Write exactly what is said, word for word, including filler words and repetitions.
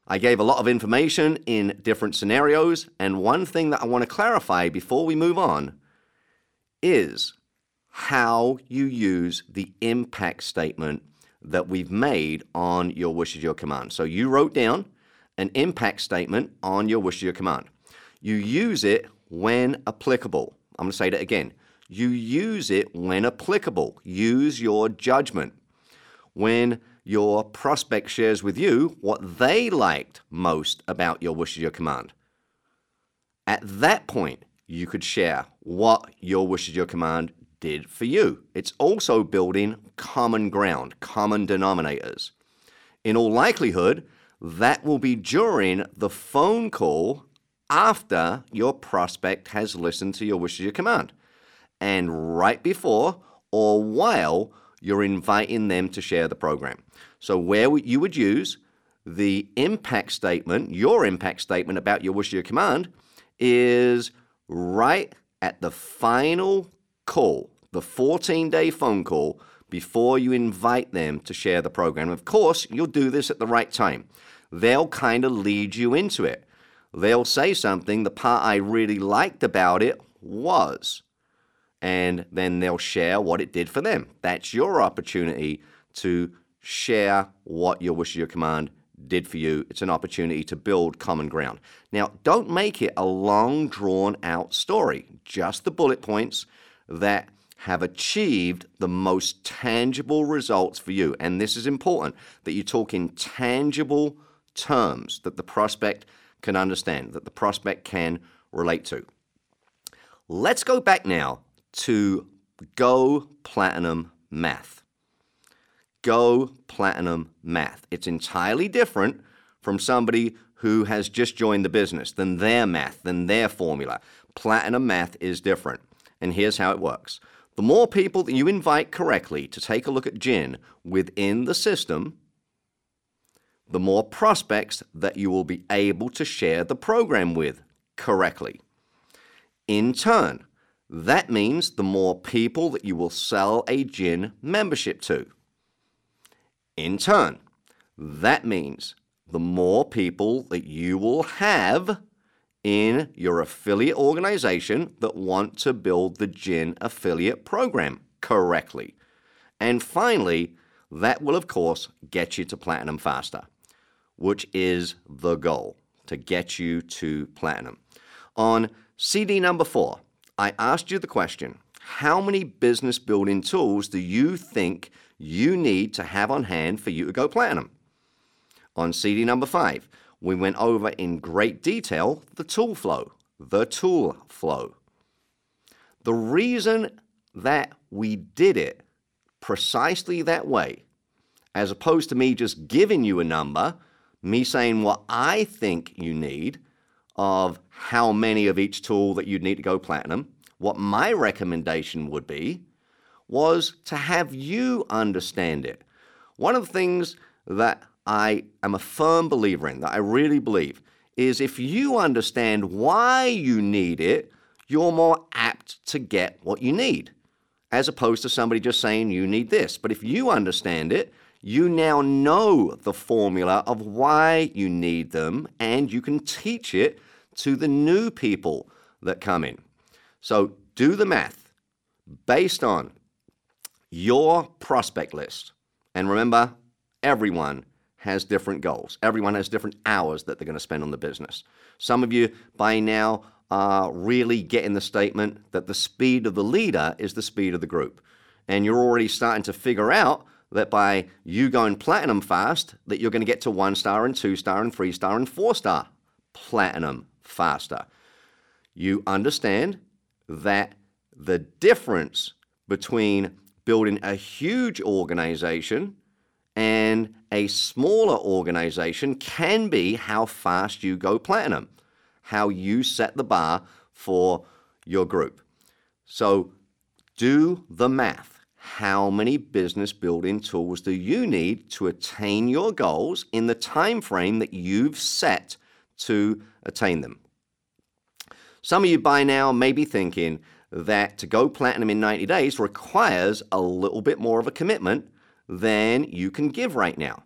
I gave a lot of information in different scenarios, and one thing that I want to clarify before we move on is how you use the impact statement that we've made on your wish is your command. So you wrote down an impact statement on your wish is your command. You use it when applicable. I'm going to say that again. You use it when applicable. Use your judgment. When your prospect shares with you what they liked most about your wish is your command, at that point, you could share what your wish is your command did for you. It's also building common ground, common denominators. In all likelihood, that will be during the phone call after your prospect has listened to your wish is your command, and right before or while you're inviting them to share the program. So where you would use the impact statement, your impact statement about your wish is your command, is right at the final call, the fourteen-day phone call, before you invite them to share the program. Of course, you'll do this at the right time. They'll kind of lead you into it. They'll say something, the part I really liked about it was, and then they'll share what it did for them. That's your opportunity to share what your wish is your command did for you. It's an opportunity to build common ground. Now, don't make it a long, drawn-out story. Just the bullet points that have achieved the most tangible results for you. And this is important, that you talk in tangible terms that the prospect can understand, that the prospect can relate to. Let's go back now to Go Platinum Math. Go Platinum Math. It's entirely different from somebody who has just joined the business, than their math, than their formula. Platinum Math is different. And here's how it works. The more people that you invite correctly to take a look at Gin within the system, the more prospects that you will be able to share the program with correctly. In turn, that means the more people that you will sell a Gin membership to. In turn, that means the more people that you will have in your affiliate organization that want to build the Gin affiliate program correctly. And finally, that will, of course, get you to platinum faster, which is the goal, to get you to platinum. On C D number four, I asked you the question, how many business building tools do you think you need to have on hand for you to go platinum? On C D number five, we went over in great detail the tool flow, the tool flow. The reason that we did it precisely that way, as opposed to me just giving you a number, me saying what I think you need of how many of each tool that you'd need to go platinum, what my recommendation would be, was to have you understand it. One of the things that I am a firm believer in, that I really believe, is if you understand why you need it, you're more apt to get what you need, as opposed to somebody just saying you need this. But if you understand it, you now know the formula of why you need them, and you can teach it to the new people that come in. So do the math based on your prospect list. And remember, everyone has different goals. Everyone has different hours that they're going to spend on the business. Some of you by now are really getting the statement that the speed of the leader is the speed of the group. And you're already starting to figure out that by you going platinum fast, that you're going to get to one star and two star and three star and four star platinum faster. You understand that the difference between building a huge organization and a smaller organization can be how fast you go platinum, how you set the bar for your group. So do the math. How many business building tools do you need to attain your goals in the time frame that you've set to attain them? Some of you by now may be thinking that to go platinum in ninety days requires a little bit more of a commitment than you can give right now.